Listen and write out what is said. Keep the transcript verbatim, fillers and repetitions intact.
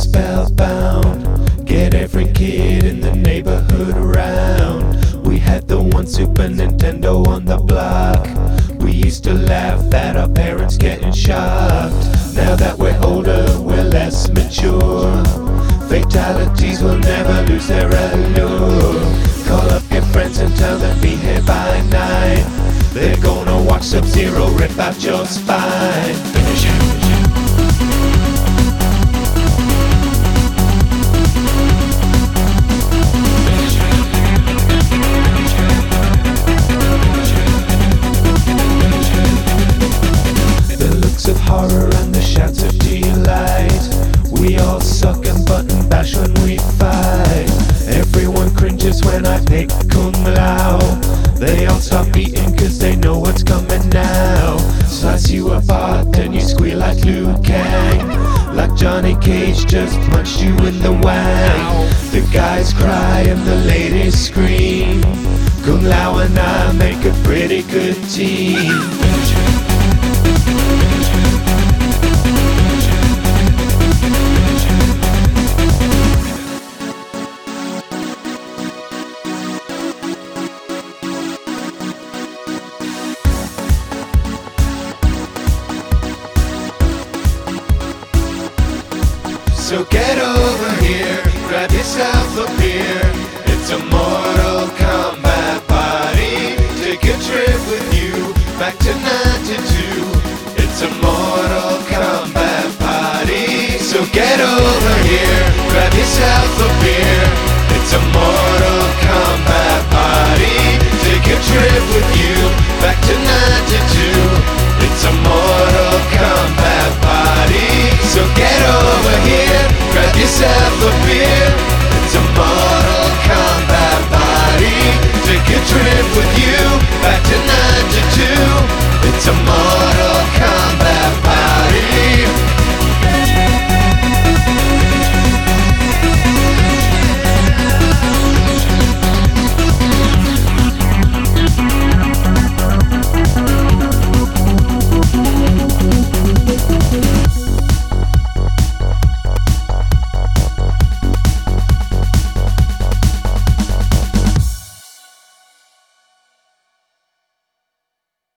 spellbound. Get every kid in the neighborhood around. We had the one Super Nintendo on the block. We used to laugh at our parents getting shocked. Now that we're older, we're less mature. Fatalities will never lose their allure. Call up your friends and tell them be here by nine. They're gonna watch Sub-Zero rip out your spine. Finish it. Of horror and the shouts of delight. We all suck and button bash when we fight. Everyone cringes when I pick Kung Lao. They all stop eating cause they know what's coming now. Slice you apart and you squeal like Liu Kang. Like Johnny Cage just punched you in the wang. The guys cry and the ladies scream. Kung Lao and I make a pretty good team. So get over here, grab yourself a beer. It's a Mortal Kombat party. Take a trip with you back to ninety-two. It's a Mortal Kombat party. So get over here, grab yourself a beer. It's a Mortal Kombat party. Take a trip with you back to ninety-two. It's a Mortal